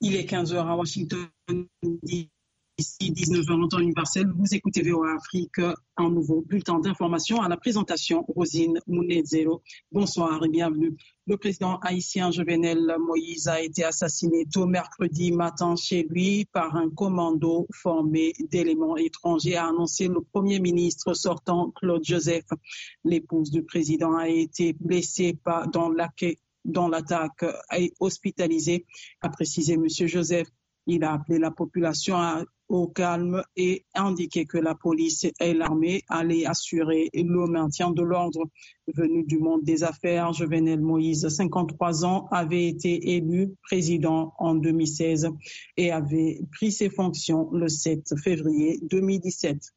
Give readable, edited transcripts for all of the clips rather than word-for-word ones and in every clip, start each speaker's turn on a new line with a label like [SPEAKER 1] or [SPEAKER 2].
[SPEAKER 1] Il est 15h à Washington, ici 19h en temps universel. Vous écoutez VOA Afrique, un nouveau bulletin d'information à la présentation Rosine Mounezero. Bonsoir et bienvenue. Le président haïtien Jovenel Moïse a été assassiné tôt mercredi matin chez lui par un commando formé d'éléments étrangers, a annoncé le premier ministre sortant Claude Joseph. L'épouse du président a été blessée dans l'attaque est hospitalisé, a précisé M. Joseph. Il a appelé la population au calme et indiqué que la police et l'armée allaient assurer le maintien de l'ordre. Venu du monde des affaires, Jovenel Moïse, 53 ans, avait été élu président en 2016 et avait pris ses fonctions le 7 février 2017.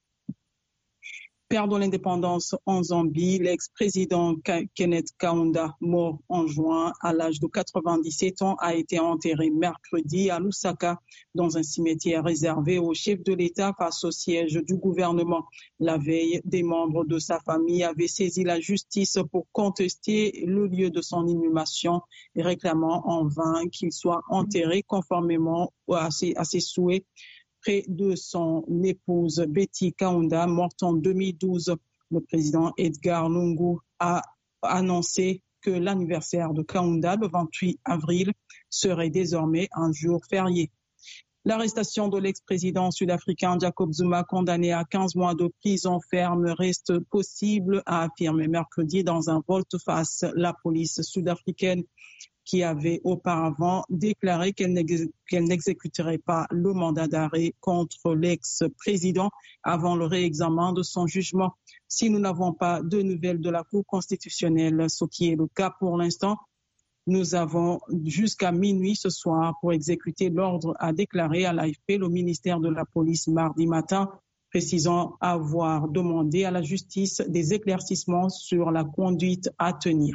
[SPEAKER 1] Perdant l'indépendance en Zambie, l'ex-président Kenneth Kaunda, mort en juin à l'âge de 97 ans, a été enterré mercredi à Lusaka dans un cimetière réservé au chef de l'État face au siège du gouvernement. La veille, des membres de sa famille avaient saisi la justice pour contester le lieu de son inhumation, réclamant en vain qu'il soit enterré conformément à ses souhaits près de son épouse Betty Kaunda, morte en 2012. Le président Edgar Lungu a annoncé que l'anniversaire de Kaunda, le 28 avril, serait désormais un jour férié. L'arrestation de l'ex-président sud-africain Jacob Zuma, condamné à 15 mois de prison ferme, reste possible, a affirmé mercredi dans un volte-face la police sud-africaine, qui avait auparavant déclaré qu'elle n'exécuterait pas le mandat d'arrêt contre l'ex-président avant le réexamen de son jugement. Si nous n'avons pas de nouvelles de la Cour constitutionnelle, ce qui est le cas pour l'instant, nous avons jusqu'à minuit ce soir pour exécuter l'ordre, a déclaré à l'AFP le ministère de la Police mardi matin, précisant avoir demandé à la justice des éclaircissements sur la conduite à tenir.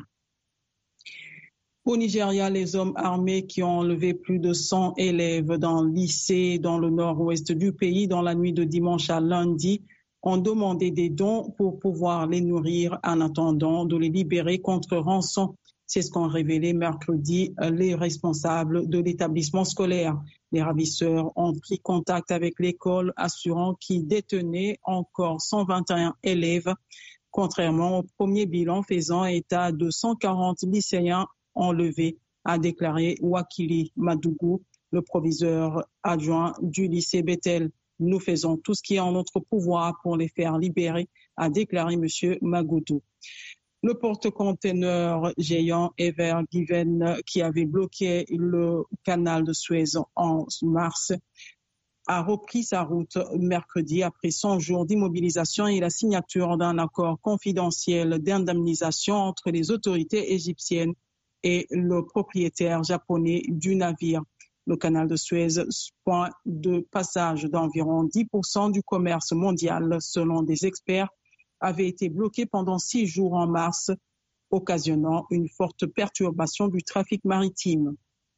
[SPEAKER 1] Au Nigeria, les hommes armés qui ont enlevé plus de 100 élèves dans le lycée dans le nord-ouest du pays dans la nuit de dimanche à lundi ont demandé des dons pour pouvoir les nourrir en attendant de les libérer contre rançon. C'est ce qu'ont révélé mercredi les responsables de l'établissement scolaire. Les ravisseurs ont pris contact avec l'école, assurant qu'ils détenaient encore 121 élèves, contrairement au premier bilan faisant état de 140 lycéens enlevé, a déclaré Wakili Madougou, le proviseur adjoint du lycée Bethel. Nous faisons tout ce qui est en notre pouvoir pour les faire libérer, a déclaré M. Magoudou. Le porte-conteneur géant Ever Given, qui avait bloqué le canal de Suez en mars, a repris sa route mercredi après 100 jours d'immobilisation et la signature d'un accord confidentiel d'indemnisation entre les autorités égyptiennes et le propriétaire japonais du navire. Le canal de Suez, point de passage d'environ 10% du commerce mondial, selon des experts, avait été bloqué pendant 6 jours en mars, occasionnant une forte perturbation du trafic maritime.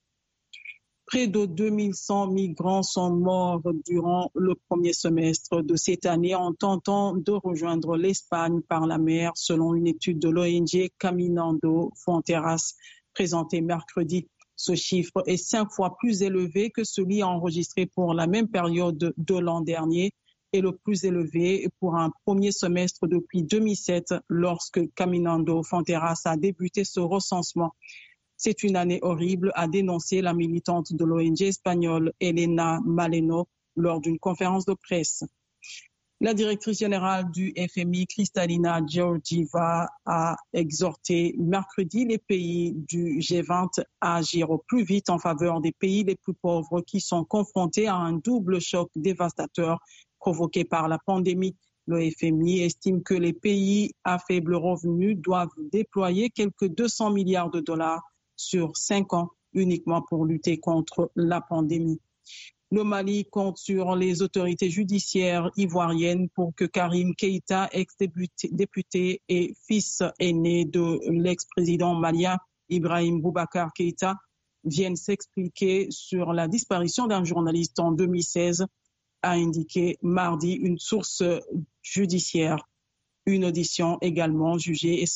[SPEAKER 1] Près de 2100 migrants sont morts durant le premier semestre de cette année en tentant de rejoindre l'Espagne par la mer, selon une étude de l'ONG Caminando Fronteras présentée mercredi. Ce chiffre est 5 fois plus élevé que celui enregistré pour la même période de l'an dernier et le plus élevé pour un premier semestre depuis 2007 lorsque Caminando Fronteras a débuté ce recensement. C'est une année horrible, a dénoncé la militante de l'ONG espagnole Elena Maleno lors d'une conférence de presse. La directrice générale du FMI, Kristalina Georgieva, a exhorté mercredi les pays du G20 à agir au plus vite en faveur des pays les plus pauvres qui sont confrontés à un double choc dévastateur provoqué par la pandémie. Le FMI estime que les pays à faible revenu doivent déployer quelques 200 milliards de dollars sur 5 ans uniquement pour lutter contre la pandémie. Le Mali compte sur les autorités judiciaires ivoiriennes pour que Karim Keïta, ex-député et fils aîné de l'ex-président malien Ibrahim Boubacar Keïta, vienne s'expliquer sur la disparition d'un journaliste en 2016, a indiqué mardi une source judiciaire. Une audition également jugée